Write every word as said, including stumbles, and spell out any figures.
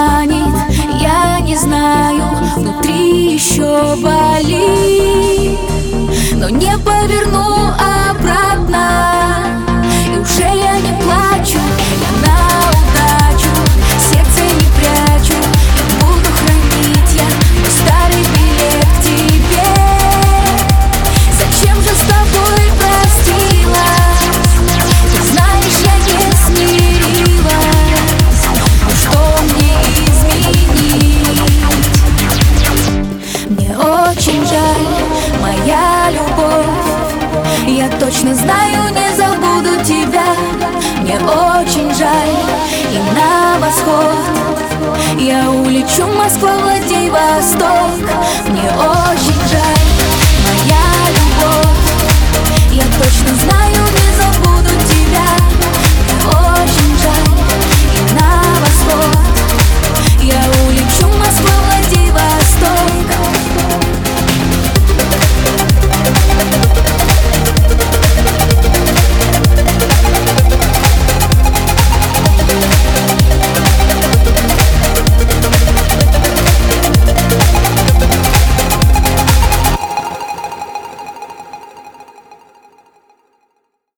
манит, я не знаю, внутри еще болит, но не поверну обратно. И уже я не плачу, я на удачу сердце не прячу. Я буду хранить я мой старый билет к тебе. Зачем же с тобой простилась? Ты знаешь, я не смирилась. Ну что мне изменить? Мне очень жаль, моя любовь. Я точно знаю, не забуду тебя. Мне очень жаль, и на восход я улечу, Москва, Владивосток. Мне очень жаль, моя любовь. Я точно знаю, не забуду.